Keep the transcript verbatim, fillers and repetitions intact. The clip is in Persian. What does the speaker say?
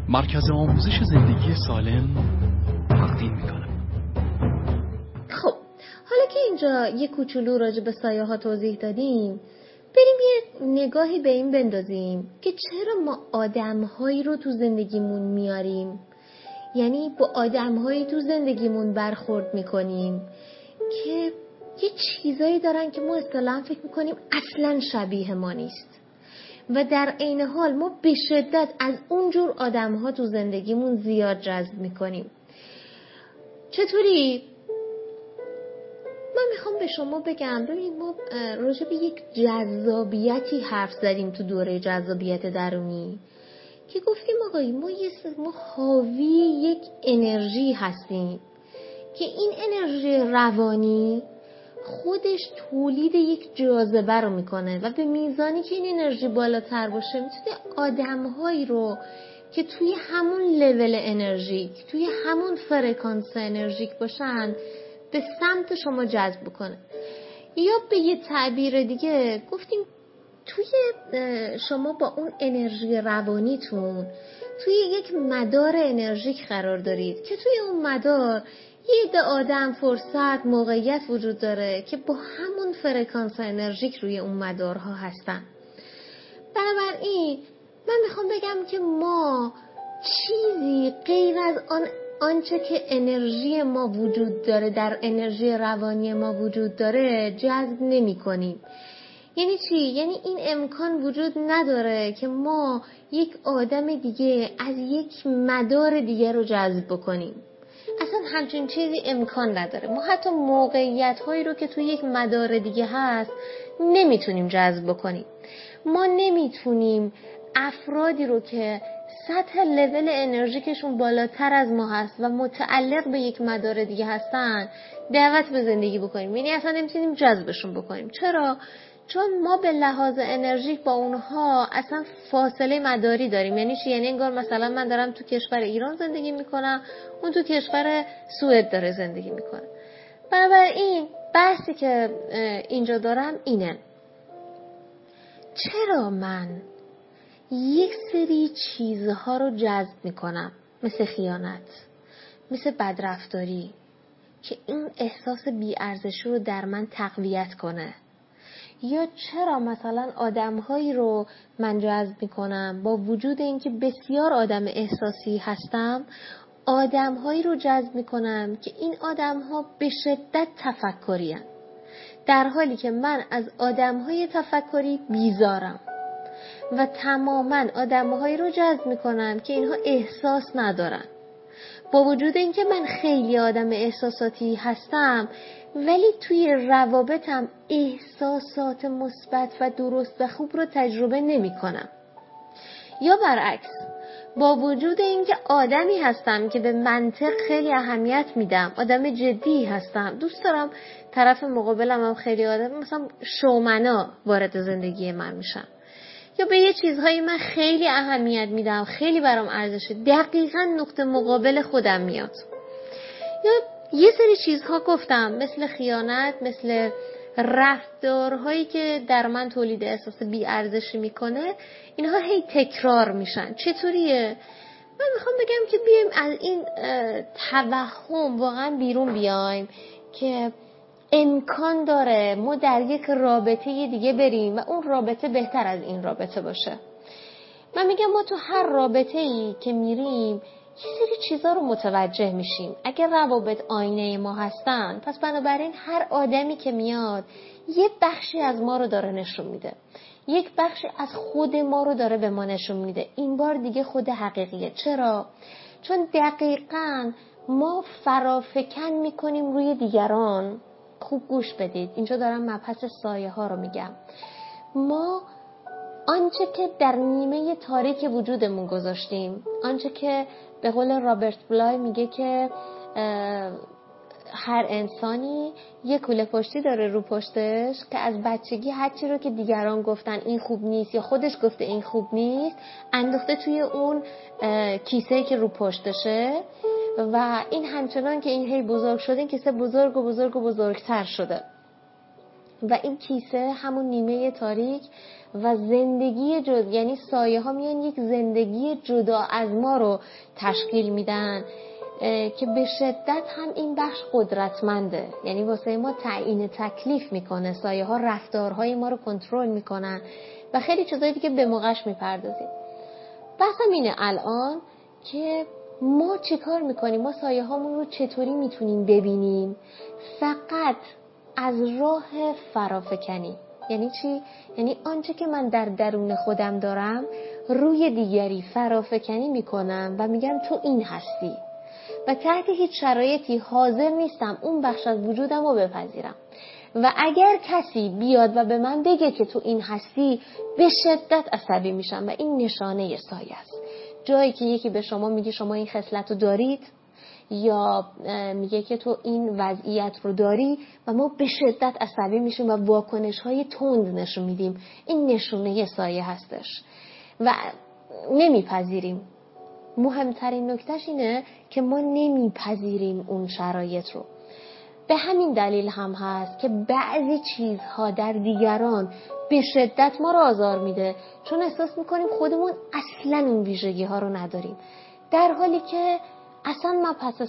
مرکز آموزش زندگی سالم تقدیم میکنه. خب حالا که اینجا یه کوچولو راجع به سایه ها توضیح دادیم، بریم یه نگاهی به این بندازیم که چرا ما آدم هایی رو تو زندگیمون میاریم، یعنی با آدم هایی تو زندگیمون برخورد میکنیم که یه چیزایی دارن که ما اصطلاحاً فکر میکنیم اصلاً شبیه ما نیست و در عین حال ما به شدت از اونجور آدم ها تو زندگیمون زیاد جذب میکنیم. چطوری؟ من میخوام به شما بگم ببینید ما راجع به یک جذابیتی حرف زدیم تو دوره جذابیت درونی که گفتیم آقای ما یه ما حاوی یک انرژی هستیم که این انرژی روانی خودش تولید یک جاذبه رو میکنه و به میزانی که این انرژی بالاتر باشه میتونه آدم‌هایی رو که توی همون لول انرژیک، توی همون فرکانس انرژیک باشن به سمت شما جذب بکنه. یا به یه تعبیر دیگه گفتیم توی شما با اون انرژی روانیتون توی یک مدار انرژیک قرار دارید که توی اون مدار یه عده آدم، فرصت، موقعیت وجود داره که با همون فرکانس انرژیک روی اون مدارها هستن. بنابراین من میخوام بگم که ما چیزی غیر از آن آنچه که انرژی ما وجود داره، در انرژی روانی ما وجود داره جذب نمی کنیم. یعنی چی؟ یعنی این امکان وجود نداره که ما یک آدم دیگه از یک مدار دیگه رو جذب بکنیم. اصلا همچین چیزی امکان نداره. ما حتی موقعیت هایی رو که توی یک مدار دیگه هست نمیتونیم جذب بکنیم. ما نمیتونیم افرادی رو که سطح لول انرژیکشون بالاتر از ما هست و متعلق به یک مدار دیگه هستن دعوت به زندگی بکنیم. یعنی اصلا نمیتونیم جذبشون بکنیم. چرا؟ چون ما به لحاظ انرژیک با اونها اصلا فاصله مداری داریم. یعنی چی؟ یعنی انگار مثلا من دارم تو کشور ایران زندگی میکنم، اون تو کشور سوئد داره زندگی میکنه. بنابراین بحثی که اینجا دارم اینه: چرا من یک سری چیزها رو جذب میکنم، مثل خیانت، مثل بدرفتاری، که این احساس بی‌ارزشی رو در من تقویت کنه؟ یا چرا مثلا آدم‌هایی رو من جذب میکنم با وجود اینکه بسیار آدم احساسی هستم، آدم‌هایی رو جذب میکنم که این آدم‌ها به شدت تفکری هستند، در حالی که من از آدم‌های تفکری بیزارم و تماماً آدم‌هایی رو جذب میکنم که اینها احساس ندارن. با وجود اینکه من خیلی آدم احساساتی هستم ولی توی روابطم احساسات مثبت و درست و خوب رو تجربه نمی کنم. یا برعکس، با وجود اینکه آدمی هستم که به منطق خیلی اهمیت میدم، آدم جدی هستم، دوست دارم طرف مقابلم هم خیلی آدم مثلا شومنا وارد زندگی من میشن، یا به یه چیزهایی من خیلی اهمیت میدم، خیلی برام ارزشه، دقیقاً نقطه مقابل خودم میاد. یا یه سری چیزها گفتم مثل خیانت، مثل رفتارهایی که در من تولید احساس بی‌ارزشی میکنه، اینها هی تکرار میشن. چطوریه؟ من میخوام بگم که بیایم از این توهم واقعا بیرون بیایم که امکان داره ما در یک رابطه دیگه بریم و اون رابطه بهتر از این رابطه باشه. من میگم ما تو هر رابطه‌ای که میریم یه سری چیزا رو متوجه میشیم. اگر روابط آینه ما هستن، پس بنابراین هر آدمی که میاد یه بخشی از ما رو داره نشون میده، یک بخشی از خود ما رو داره به ما نشون میده. این بار دیگه خود حقیقیه. چرا؟ چون دقیقاً ما فرافکن میکنیم روی دیگران. خوب گوش بدید، اینجا دارم مبحث سایه ها رو میگم. ما آنچه که در نیمه تاریک وجودمون گذاشتیم، آنچه که به قول رابرت بلای میگه که هر انسانی یک کوله پشتی داره رو پشتش که از بچگی هر چی رو که دیگران گفتن این خوب نیست یا خودش گفته این خوب نیست انداخته توی اون کیسه‌ای که رو پشتشه و این همچنان که این هی بزرگ شده این کیسه بزرگ و بزرگ و بزرگتر شده و این کیسه همون نیمه تاریک و زندگی جدا، یعنی سایه ها میان یک زندگی جدا از ما رو تشکیل میدن که به شدت هم این بخش قدرتمنده. یعنی واسه ما تعیین تکلیف میکنه، سایه ها رفتارهای ما رو کنترل میکنن و خیلی چیزایی دیگه به موقعش میپردازیم. بحثم اینه الان که ما چی کار میکنیم، ما سایه هامون رو چطوری میتونیم ببینیم؟ فقط از راه فرافکنی. یعنی چی؟ یعنی آنچه که من در درون خودم دارم روی دیگری فرافکنی میکنم و میگم تو این هستی و تحت هیچ شرایطی حاضر نیستم اون بخش از وجودم رو بپذیرم. و اگر کسی بیاد و به من بگه که تو این هستی، به شدت عصبی میشم و این نشانه سایه است. جایی که یکی به شما میگه شما این خصلت رو دارید یا میگه که تو این وضعیت رو داری و ما به شدت عصبی میشیم و واکنش های تند نشون میدیم، این نشونه سایه هستش و نمیپذیریم. مهمترین نکتهش اینه که ما نمیپذیریم اون شرایط رو. به همین دلیل هم هست که بعضی چیزها در دیگران به شدت ما رو آزار میده، چون احساس میکنیم خودمون اصلا اون ویژگی ها رو نداریم، در حالی که اصلا مبحث